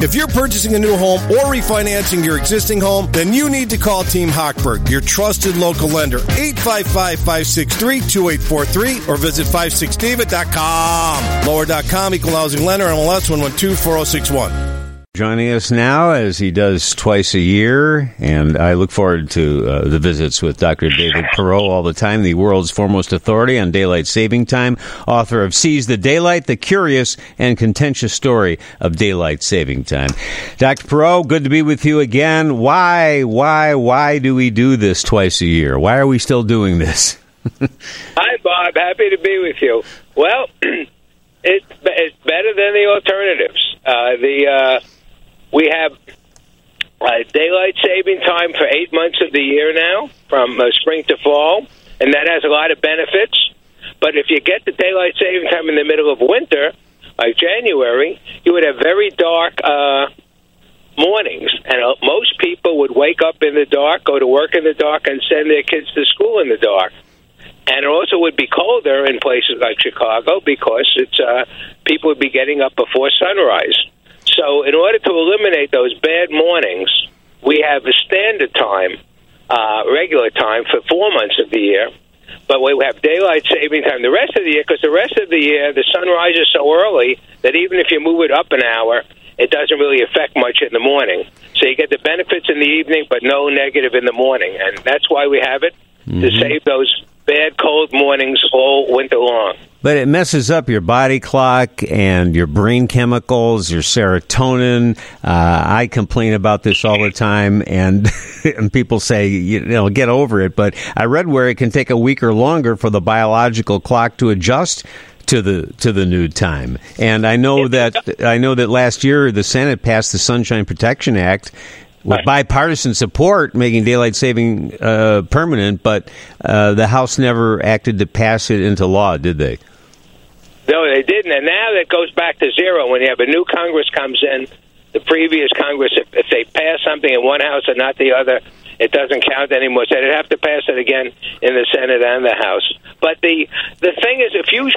If you're purchasing a new home or refinancing your existing home, then you need to call Team Hochberg, your trusted local lender. 855-563-2843 or visit 56david.com. Lower.com, equal housing lender, MLS 112-4061. Joining us now, as he does twice a year, and I look forward to the visits with Dr. David Perot all the time, the world's foremost authority on daylight saving time, author of Seize the Daylight, the curious and contentious story of daylight saving time. Dr. Perot, good to be with you again. Why do we do this twice a year? Why are we still doing this? Hi, Bob. Happy to be with you. Well, it's better than the alternatives. We have daylight saving time for 8 months of the year now, from spring to fall, and that has a lot of benefits. But if you get the daylight saving time in the middle of winter, like January, you would have very dark mornings, and most people would wake up in the dark, go to work in the dark, and send their kids to school in the dark. And it also would be colder in places like Chicago because people would be getting up before sunrise. So in order to eliminate those bad mornings, we have a standard time, regular time for 4 months of the year. But we have daylight saving time the rest of the year, because the rest of the year the sun rises so early that even if you move it up an hour, it doesn't really affect much in the morning. So you get the benefits in the evening, but no negative in the morning. And that's why we have it, to save those bad cold mornings all winter long. But it messes up your body clock and your brain chemicals, your serotonin. I complain about this all the time, and and people say, get over it. But I read where it can take a week or longer for the biological clock to adjust to the new time. And I know that last year the Senate passed the Sunshine Protection Act with bipartisan support, making daylight saving permanent, but the House never acted to pass it into law, did they? No, they didn't. And now that goes back to zero. When you have a new Congress comes in, the previous Congress, if they pass something in one House and not the other, it doesn't count anymore. So they'd have to pass it again in the Senate and the House. But the thing is, if you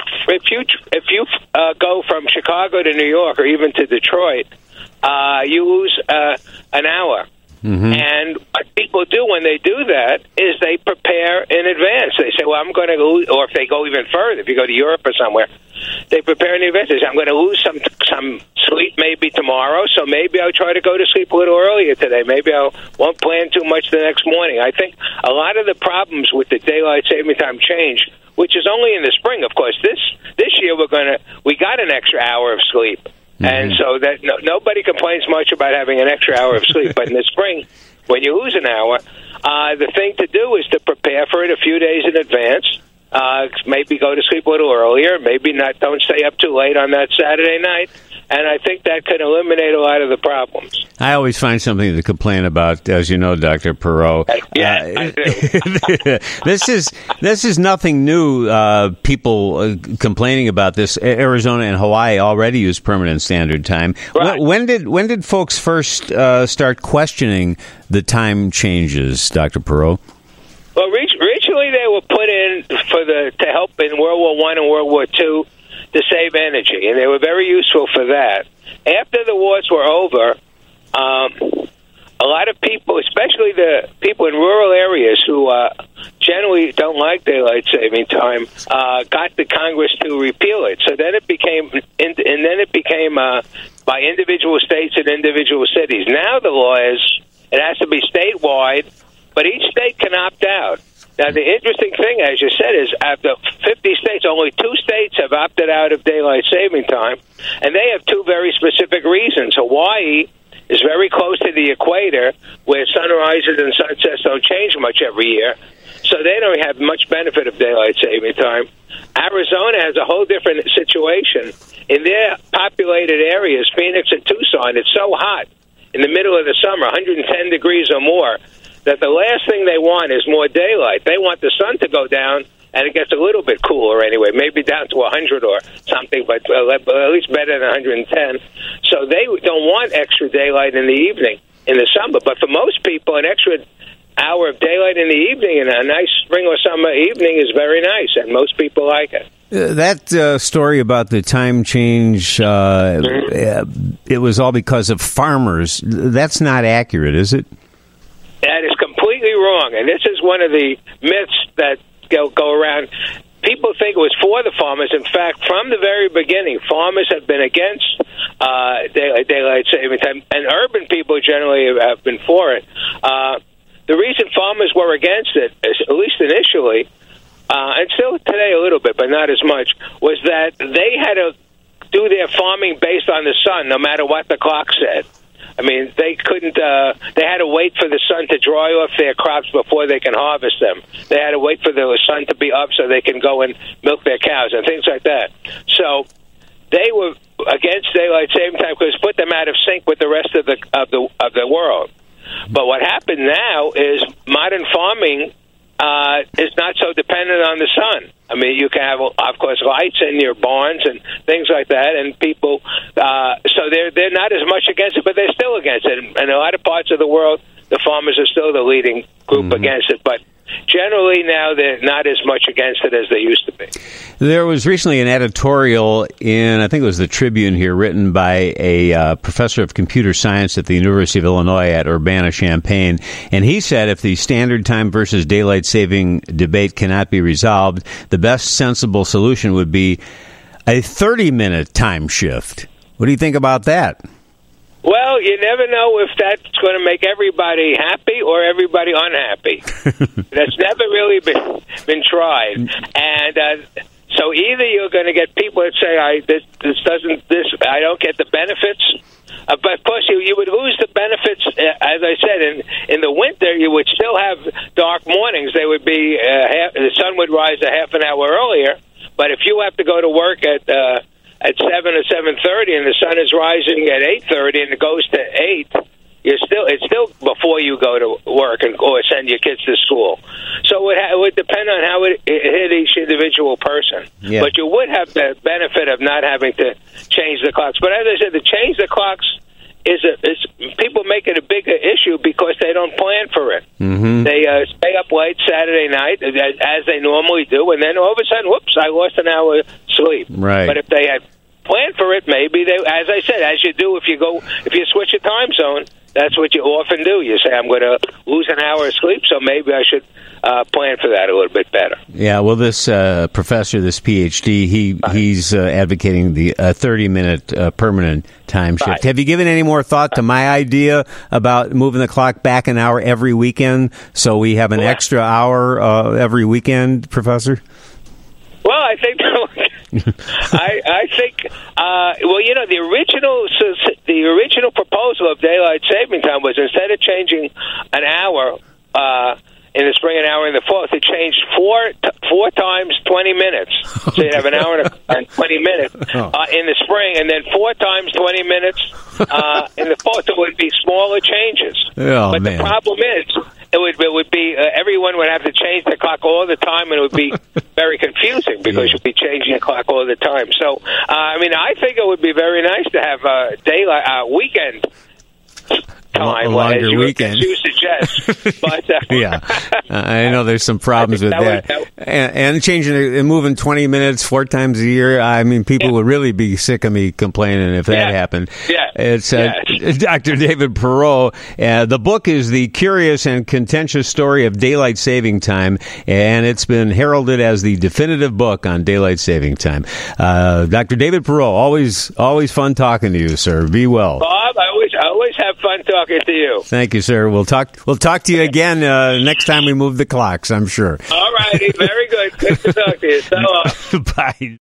go from Chicago to New York or even to Detroit, you lose an hour. And what people do when they do that is they prepare in advance. They say, well, I'm going to lose, or if they go even further, if you go to Europe or somewhere, they prepare in advance. They say, I'm going to lose some sleep maybe tomorrow, so maybe I'll try to go to sleep a little earlier today. Maybe I won't plan too much the next morning. I think a lot of the problems with the daylight saving time change, which is only in the spring, of course. This year we got an extra hour of sleep. And so that nobody complains much about having an extra hour of sleep. But in the spring, when you lose an hour, the thing to do is to prepare for it a few days in advance. Maybe go to sleep a little earlier. Maybe don't stay up too late on that Saturday night. And I think that could eliminate a lot of the problems. I always find something to complain about, as you know, Dr. Perot. I do. This is nothing new. People complaining about this. Arizona and Hawaii already use permanent standard time. Right. When did folks first start questioning the time changes, Dr. Perot? Well, originally they were put in to help in World War I and World War II to save energy, and they were very useful for that. After the wars were over, a lot of people, especially the people in rural areas who generally don't like daylight saving time, got the Congress to repeal it. So then it became by individual states and individual cities. Now the law is it has to be statewide, but each state can opt out. Now, the interesting thing, as you said, is out of 50 states, only 2 states have opted out of daylight saving time, and they have 2 very specific reasons. Hawaii is very close to the equator, where sunrises and sunsets don't change much every year, so they don't have much benefit of daylight saving time. Arizona has a whole different situation. In their populated areas, Phoenix and Tucson, it's so hot in the middle of the summer, 110 degrees or more, that the last thing they want is more daylight. They want the sun to go down, and it gets a little bit cooler anyway, maybe down to 100 or something, but at least better than 110. So they don't want extra daylight in the evening in the summer. But for most people, an extra hour of daylight in the evening in a nice spring or summer evening is very nice, and most people like it. That story about the time change, it was all because of farmers. That's not accurate, is it? That is completely wrong, and this is one of the myths that go around. People think it was for the farmers. In fact, from the very beginning, farmers have been against daylight saving time, and urban people generally have been for it. The reason farmers were against it, at least initially, and still today a little bit, but not as much, was that they had to do their farming based on the sun, no matter what the clock said. I mean, they couldn't. They had to wait for the sun to dry off their crops before they can harvest them. They had to wait for the sun to be up so they can go and milk their cows and things like that. So they were against daylight saving time because it put them out of sync with the rest of the world. But what happened now is modern farming is not so dependent on the sun. I mean, you can have, of course, lights in your barns and things like that, and people, so they're not as much against it, but they're still against it. And in a lot of parts of the world, the farmers are still the leading group against it. But generally now they're not as much against it as they used to be. There was recently an editorial in, I think it was the Tribune here, written by a professor of computer science at the University of Illinois at Urbana-Champaign, and he said if the standard time versus daylight saving debate cannot be resolved, the best sensible solution would be a 30-minute time shift. What do you think about that? Well, you never know if that's going to make everybody happy or everybody unhappy. That's never really been tried, and so either you're going to get people that say, I don't get the benefits, but of course you would lose the benefits. As I said, in the winter you would still have dark mornings. They would be the sun would rise a half an hour earlier, but if you have to go to work at 7 or 7:30 and the sun is rising at 8:30 and it goes to 8, it's still before you go to work or send your kids to school. So it would depend on how it hit each individual person. Yeah. But you would have the benefit of not having to change the clocks. But as I said, to change the clocks is people make it a bigger issue because they don't plan for it. Mm-hmm. They stay up late Saturday night as they normally do, and then all of a sudden, whoops, I lost an hour of sleep. Right. But if they had planned for it, maybe they, as I said, as you do if you switch a time zone, that's what you often do. You say, I'm going to lose an hour of sleep, so maybe I should plan for that a little bit better. Yeah, well, this professor, this PhD, he's advocating the 30-minute permanent time shift. Right. Have you given any more thought to my idea about moving the clock back an hour every weekend so we have an extra hour every weekend, Professor? Well, I think I think well, you know, the original proposal of daylight saving time was instead of changing an hour in the spring, an hour in the fall, to change four times 20 minutes. So you'd have an hour and 20 minutes in the spring, and then 4 times 20 minutes in the fall. So it would be smaller changes. Oh, but man. The problem is, it would be everyone would have to change the clock all the time, and it would be very confusing because you'd be changing the clock all the time. So, I mean, I think it would be very nice to have a daylight weekend time, a longer as weekend. You suggest, but yeah, I know there's some problems with that. And changing and moving 20 minutes 4 times a year. I mean, people would really be sick of me complaining if that happened. Yeah, it's Dr. David Perot. The book is The Curious and Contentious Story of Daylight Saving Time, and it's been heralded as the definitive book on daylight saving time. Dr. David Perot, always fun talking to you, sir. Be well. Bob, I always have fun talking to you. Thank you, sir. We'll talk to you again next time we move the clocks, I'm sure. All righty. Very good. Good to talk to you. So long. Bye.